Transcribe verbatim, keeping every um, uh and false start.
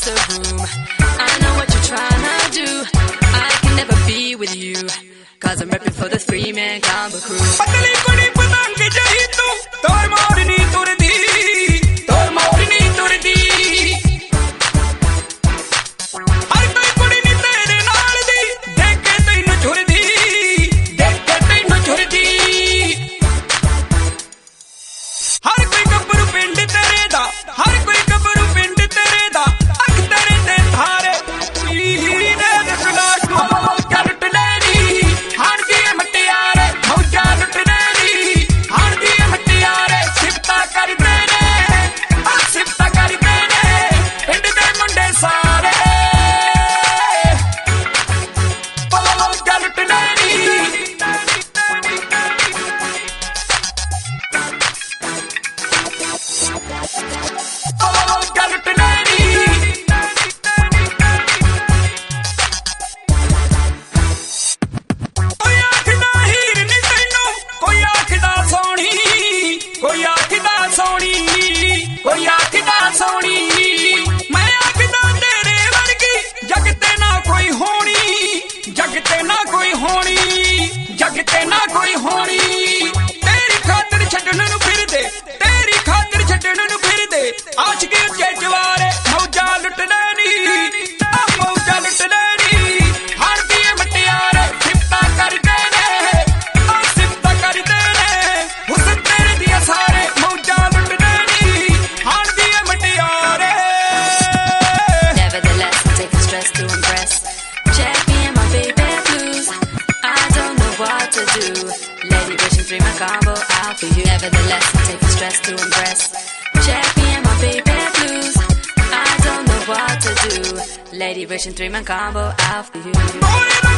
across the room. I know what you're trying to do. I can never be with you, cause I'm repping for the three-man combo crew. ਪਤਲੀ ਕੁੜੀ ਪਤੰਗ ਜਹੀ ਤੂੰ ਤੋਰ ਮੋਰਨੀ ਤੁਰਦੀ ਤੋਰ ਮੋਰਨੀ ਤੁਰਦੀ ਹਰ ਕੋਈ ਕੁੜੀ ਨੀ ਤੇਰੇ ਨਾਲ ਦੀ ਦੇਖ ਕੇ ਤੈਨੂੰ ਝੁਰਦੀ ਦੇਖ ਕੇ ਤੈਨੂੰ ਝੁਰਦੀ ਹਰ ਕੋਈ ਗੱਭਰੂ ਪਿੰਡ ਤੇਰੇ ਦਾ ਹਰ ਕੋਈ ਗੱਭਰੂ ਪਿੰਡ ਤੇਰੇ ਦਾ ਅੱਖ ਤੇਰੇ ਤੇ ਧਾਰੇ ਹੀਰੇ ਦੇ ਕਲਾਸ਼ ਮੌਜਾਂ ਲੁੱਟ ਲੈਣੀ ਹਣ ਦੀ ਮਟਿਆਰੇ ਮੌਜਾਂ ਲੁੱਟ ਲੈਣੀ ਹਣ ਦੀ ਮਟਿਆਰੇ ਸਿਫਤਾਂ ਕਰਦੇ ਨੇ ਆ ਸਿਫਤਾਂ ਕਰਦੇ ਨੇ ਪਿੰਡ ਦੇ ਮੁੰਡੇ ਸਾਰੇ ਮੌਜਾਂ ਲੁੱਟ ਲੈਣੀ ਮੌਜਾਂ ਲੁੱਟ ਲੈਣੀ ਕੋਈ ਆਖਦਾ ਹੀਰ ਨੀ ਤੈਨੂੰ ਕੋਈ ਆਖਦਾ ਸੋਹਣੀ ਕੋਈ ਆਖਦਾ ਸੋਹਣੀ ਕੋਈ ਆਖਦਾ ਸੋਹਣੀ ਮੈਂ ਆਖਦਾ ਤੇਰੇ ਵਰਗੀ ਜਗ ਤੇ ਨਾ ਕੋਈ ਹੋਣੀ ਜਗ ਤੇ ਨਾ ਕੋਈ ਹੋਣੀ ਜਗ ਤੇ ਨਾ ਕੋਈ ਹੋਣੀ ਤੇਰੀ ਖਾਤਰ ਛੱਡਣ ਨੂੰ ਫਿਰਦੇ ਤੇਰੀ ਖਾਤਰ ਛੱਡਣ ਨੂੰ ਫਿਰਦੇ ਆਸ਼ਕ ਉੱਚੇ ਜਵਾਰੇ ਮੌਜਾਂ ਲੁੱਟ ਲੈਣੀ ਆ ਮੌਜਾਂ ਲੁੱਟ ਲੈਣੀ ਹਰ ਦੀ ਮਟਿਆਰੇ ਸਿਫਤਾਂ ਕਰਦੇ ਨੇ ਆ ਸਿਫਤਾਂ ਕਰਦੇ ਨੇ ਹੁਸਨ ਤੇਰੇ ਦੀਆਂ ਸਾਰੇ ਮੌਜਾਂ ਲੁੱਟ ਲੈਣੀ ਹਰ ਦੀ ਮਟਿਆਰੇ Nevertheless, I'm taking stress to impress. Check me and my baby blues. I don't know what to do. Lady wishing three my combo out for you. Nevertheless, I'm taking stress to impress. Check me and my baby blues. I don't know what to do. Lady wishing three my combo out for you. More